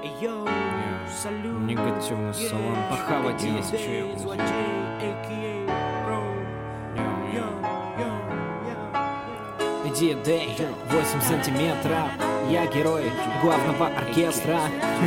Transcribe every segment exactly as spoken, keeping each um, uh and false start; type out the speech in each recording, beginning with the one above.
Йоу, салют. Негативный салон. Похавать есть что. Иди, Дэй, восемь сантиметров. Я герой главного оркестра.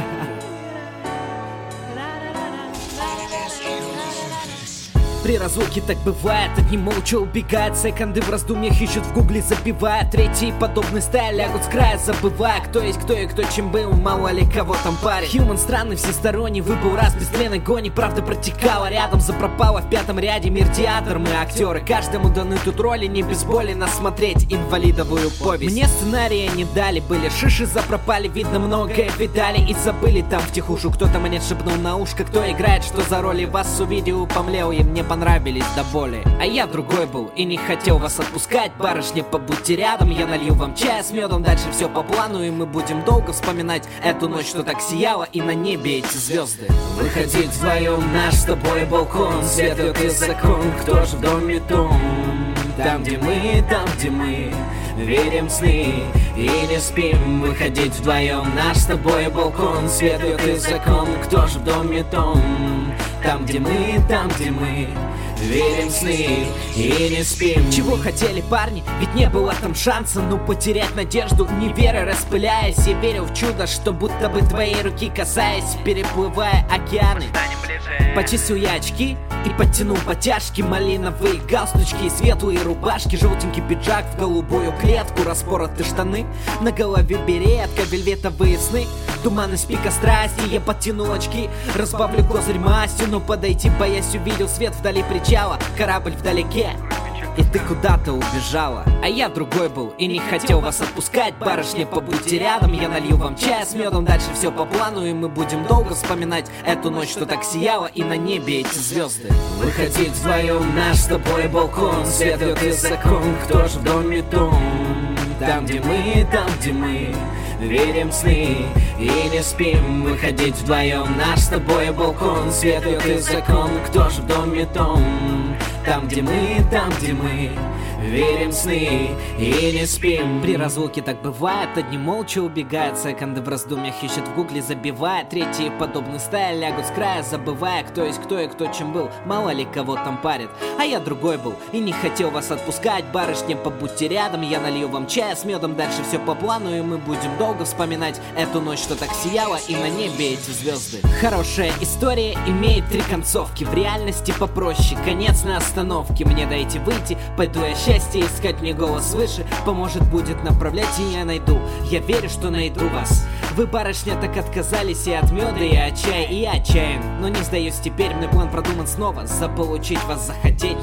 При разлуке так бывает, одни молча убегают, секонды в раздумьях ищут, в гугле забивают. Третий подобный стайл лягут с края, забывая, кто есть кто и кто чем был, мало ли кого там парит. Human странный, всесторонний, выбыл раз без тленной гони, правда протекала рядом, запропала в пятом ряде. Мир театр, мы актеры, каждому даны тут роли, не без боли нас смотреть инвалидовую повесть. Мне сценария не дали, были шиши запропали, видно многое видали и забыли там втихушу. Кто-то мне шепнул на ушко, кто играет, что за роли, вас увидел, помлел и мне понравились до боли. А я другой был и не хотел вас отпускать. Барышня, побудьте рядом, я налью вам чая с медом. Дальше все по плану, и мы будем долго вспоминать эту ночь, что так сияла, и на небе эти звезды. Выходить вдвоем наш с тобой балкон, свет и закон, кто же в доме том? Там, где мы, там, где мы верим в сны и не спим. Выходить вдвоем наш с тобой балкон, свет и закон, кто же в доме том? Там, где мы, там, где мы верим в сны и не спим. Чего хотели парни? Ведь не было там шанса. Ну потерять надежду, не веря, распыляясь. Я верил в чудо, что будто бы твоей руки касаясь, переплывая океаны. Почистил я очки и подтянул подтяжки, малиновые галстучки и светлые рубашки, желтенький пиджак в голубую клетку, распороты штаны, на голове беретка, вельветовые сны, туман из пика страсти. Я подтянул очки, разбавлю козырь мастью, но подойти боясь, увидел свет вдали причала, корабль вдалеке. И ты куда-то убежала, а я другой был и не хотел вас отпускать. Барышня, побудьте рядом, я налью вам чая с медом. Дальше все по плану, и мы будем долго вспоминать эту ночь, что так сияла, и на небе эти звезды. Выходить вдвоем наш с тобой балкон, свет и закон, кто же в доме том? Там, где мы, там, где мы верим в сны и не спим. Выходить вдвоем наш с тобой балкон, свет и закон, кто же в доме том? Там, где мы, там, где мы верим в сны и не спим. При разлуке так бывает, одни молча убегают, секонды в раздумьях ищут, в гугле забивают. Третьи подобный стайл лягут с края, забывая, кто есть кто и кто чем был, мало ли кого там парит. А я другой был и не хотел вас отпускать. Барышня, побудьте рядом, я налью вам чая с медом. Дальше все по плану, и мы будем долго вспоминать эту ночь, что так сияла, и на небе эти звезды. Хорошая история имеет три концовки, в реальности попроще, конец на остановке. Мне дайте выйти, пойду я счастье искать, мне голос выше поможет, будет направлять, и я найду. Я верю, что найду вас. Вы, барышня, так отказались и от меда, и от чая, и я отчаян, но не сдаюсь теперь, мой план продуман снова, заполучить вас захотеть.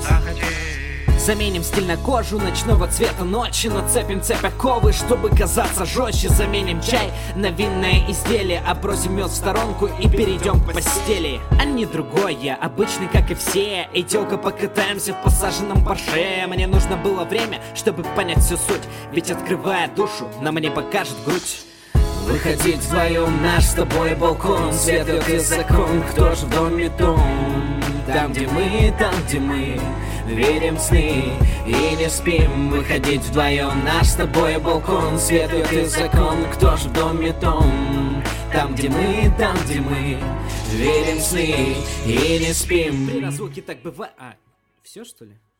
Заменим стиль на кожу ночного цвета ночи, нацепим цепь оковы, чтобы казаться жестче. Заменим чай на винное изделие, отбросим мед в сторонку и перейдем к постели. А не другой я, обычный как и все, и тёлка покатаемся в посаженном Порше. Мне нужно было время, чтобы понять всю суть, ведь открывая душу, нам не покажет грудь. Выходить вдвоем наш с тобой балкон, свет и закон, кто же в доме том? Там, где мы, там, где мы верим в сны и не спим. Выходить вдвоем наш с тобой балкон, свет и закон, кто же в доме том? Там, где мы, там, где мы верим в сны и не спим. При разлуке так бывает. А, все что ли?